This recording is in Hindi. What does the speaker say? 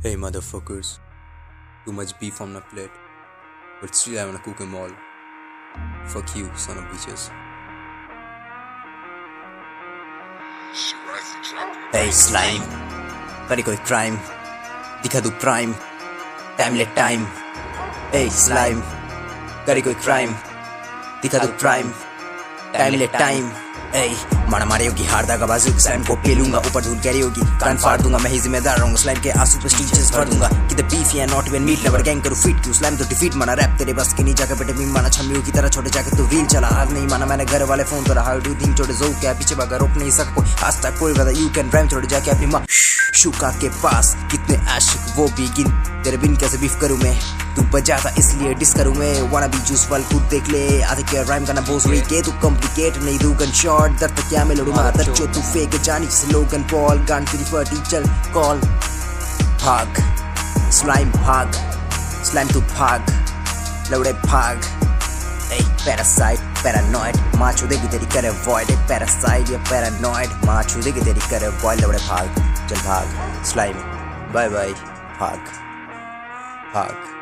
Hey motherfuckers, too much beef on my plate, but still I wanna cook 'em all. Fuck you, son of bitches. Hey slime, करी कोई crime, दिखा दू prime, time let time. Hey slime, करी कोई crime, दिखा दू prime, time let time. Hey, मारा मारे होगी हारदा का बाजू स्लाइम को पेलूंगा ऊपर धूल कैरी होगी कान फाड़ दूंगा मैं ही जिम्मेदार रहूंगा स्लाइम के आंसू पे स्टीचेस भर दूंगा कि द बीफ या not even meat never gang करूं फीट क्यों स्लाइम तो डिफीट माना रैप तेरे बस के नहीं जाके बेटे मीम माना छम्मियों की तरह छोटे जाके तू रील चला हार नहीं माना मैंने घर वाले फोन तो हाउ डू थिंक छोटे जो क्या पीछे भागा रोक नहीं सका कोई आज तक कोई वदा यू कैन ड्राइव छोटे जाके अपनी माँ शुका के पास कितने आशिक वो भी गिन तेरे बिन कैसे बीफ करूं मैं तू बजा था इसलिए डिस करूं मैं वाना बी जूस वाल खुद देख ले आधे के राइम करना बोस रही के तू कॉम्प्लिकेट नहीं दू गन शॉट दर्द क्या मैं लड़ूं मार दर्द जो तू फेक जानी से लोगन पॉल गान तेरी फटी चल कॉल भाग स्लाइम तू भाग लौड़े भाग ए पैरासाइट पैरानॉइड माँ छुदे की तेरी करे वॉइड पैरासाइट या पैरानॉइड माँ छुदे की तेरी करे वॉइड लौड़े भाग चल भाग स्लाइम बाय बाय भाग